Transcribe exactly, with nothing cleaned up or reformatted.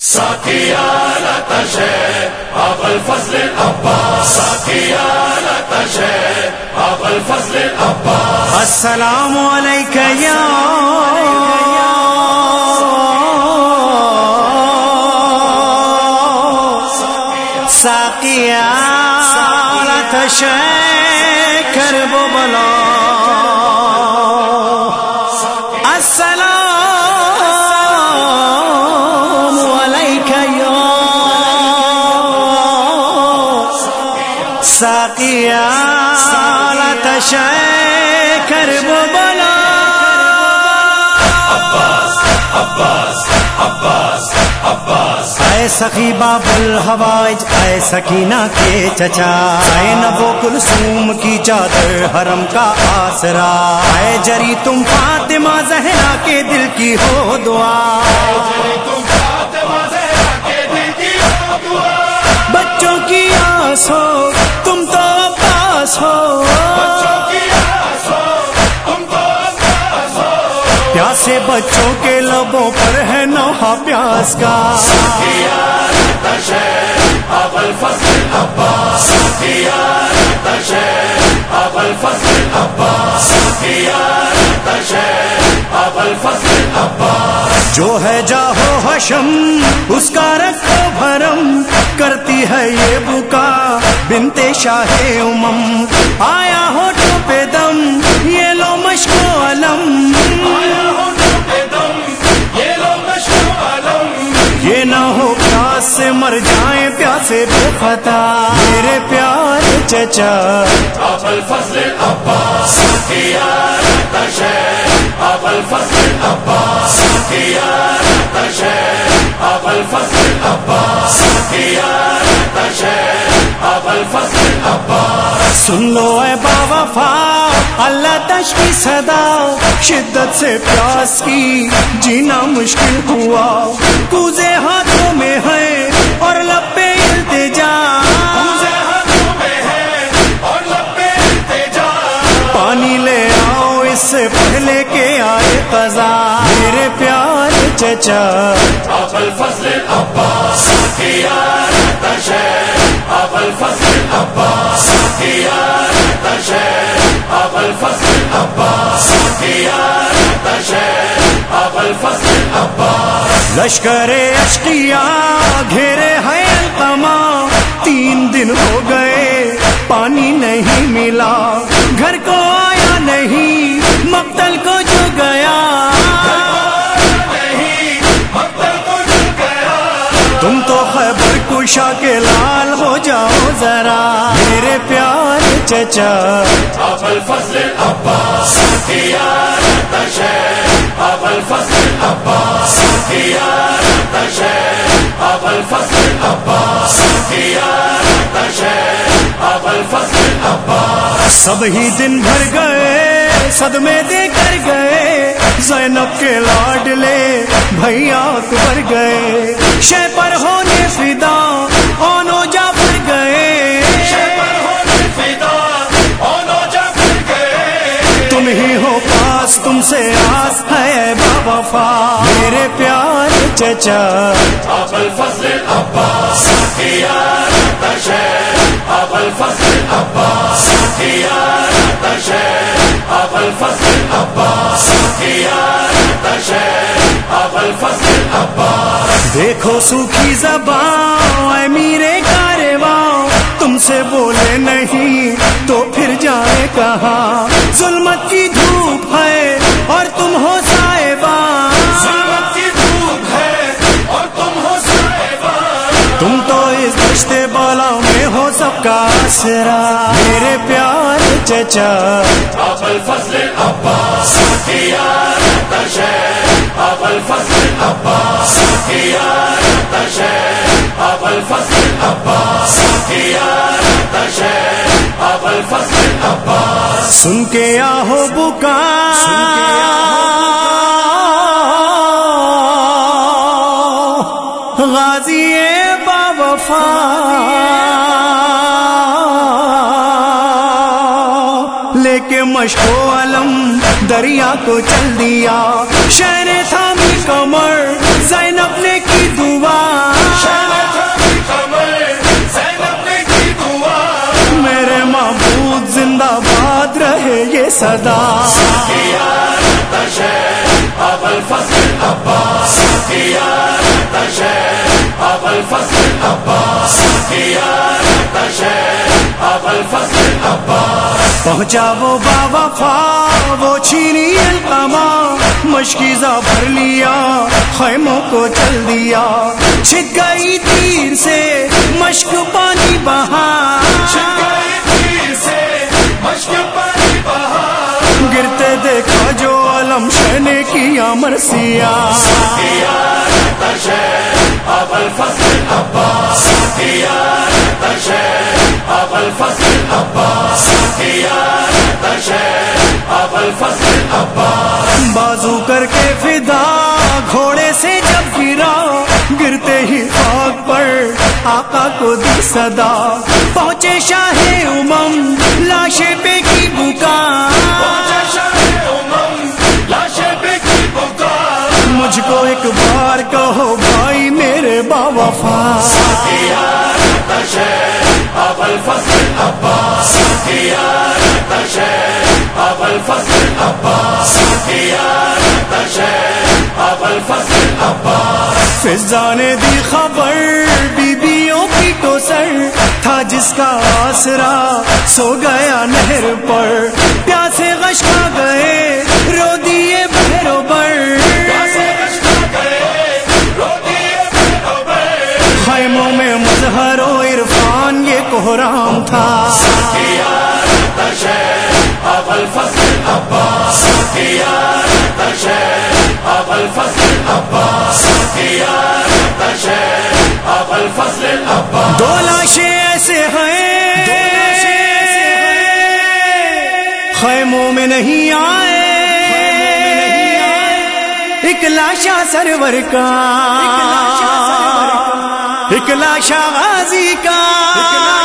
ساقيا لا تشاء أبا الفضل العباس ساقيا لا تشاء أبا الفضل العباس السلام عليك يا ساقيا لا تشاء كرب بلا السلام عليك يا ساقيا لا تشاء كرب بلا عباس عباس عباس عباس اے سخی باب الحوائج اے سکینہ کے چچا زینب و کلثوم کی چادر حرم کا آسرا اے جری تم فاطمہ زہرا کے دل کی ہو دعا بچوں کی آس ہو تم تو عباس ہو پیاسے بچوں کے لبوں پر ہے نوحہ پیاس کا ساقيا لا تشاء أبا الفضل العباس ساقيا لا تشاء أبا الفضل العباس ساقيا لا تشاء أبا الفضل العباس جو ہے جاہو حشم اس کا رکھو بھرم کرتی ہے یہ بکا بنت شاہ امم آیا ہو تو پہ دم یہ لو مشک و علم یہ نہ ہو پیاس سے مر جائیں پیاسے بے خطا میرے پیارے چچا أبا الفضل العباس ساقيا لا تشاء أبا الفضل العباس ساقيا لا تشاء أبا الفضل العباس ساقيا لا تشاء أبا الفضل العباس سن لو اے با وفا اللہ تشکی صدا شدت سے پیاس کی جینا مشکل ہوا کوزے ہاتھوں میں ہے اور لب پہ التجا پانی لے آؤ اس سے پہلے کہ آئے قضا میرے پیارے چچا أبا الفضل العباس ساقيا لا تشاء أبا الفضل العباس ساقيا لا تشاء أبا الفضل العباس ساقيا لا تشاء أبا الفضل العباس لشکر اشقیا گھیرے ہے القما تین دن ہو گئے پانی نہیں ملا گھر کو آیا نہیں مقتل کو جو گیا تم تو خیبر کشا کے لال ہو جاؤ ذرا میرے پیارے چچا أبا الفضل العباس ساقيا لا تشاء أبا الفضل العباس ساقيا لا تشاء أبا الفضل العباس ساقيا لا تشاء أبا الفضل العباس سب ہی دن بھر گئے صدمے دے کر گئے زینب کے لاڈلے بھیا اکبر گئے شے پر ہونے فدا اونو جعفر گئے تم ہی ہو پاس تم سے آس ہے با وفا میرے پیارے چچا أبا الفضل العباس ساقيا لا تشاء أبا الفضل العباس ساقيا لا تشاء أبا الفضل العباس ساقيا لا تشاء أبا الفضل العباس دیکھو سوکھی زبان اے میرے کارواں تم سے بولے نہیں تو پھر جائے کہاں ظلمت کی دھوپ ہے اور تم ہو صاحباں ظلمت کی دھوپ ہے اور تم ہو صاحباں تم تو اس دشت بالا میں ہو سب کا آسرا میرے پیارے چچا أبا الفضل العباس ساقيا لا تشاء أبا الفضل العباس ساقيا لا تشاء أبا الفضل العباس ساقيا لا تشاء أبا الفضل العباس سن کے آہو بکا غازی با وفا لے کے مشک و علم دریا کو چل دیا شہر تھامی کمر زینب نے کی دعا صدا ابو الفضل العباس ابو الفضل العباس ابو الفضل العباس پہنچا وہ با وفا وہ چھینی القما مشکیزہ بھر لیا خیموں کو چل دیا چھک گئی تیر سے مشک پانی بہا گرتے دیکھا جو علم شہ نے کیا مرثیہ ابو الفضل العباس ابو الفضل العباس ابو الفضل العباس بازو کر کے فدا گھوڑے سے جب گرا گرتے ہی خاک پر آقا کو دی صدا پہنچے شاہ امم لاشے پہ کی بکا مجھ کو ایک بار کہو بھائی میرے با وفا ابو الفضل العباس ابو الفضل العباس ابو الفضل العباس فضا نے دی خبر بیبیوں کی کو سر تھا جس کا آسرا سو گیا نہر پر پیاسے غش کھا گئے رو دیے بھیرو بر خیموں میں مظہر و عرفان یہ کوہرام تھا ابو الفضل العباس ابو الفضل العباس ابو الفضل العباس دو لاشیں ایسے ہیں خیموں میں نہیں آئے ایک لاشا سرور کا ایک لاشا غازی کا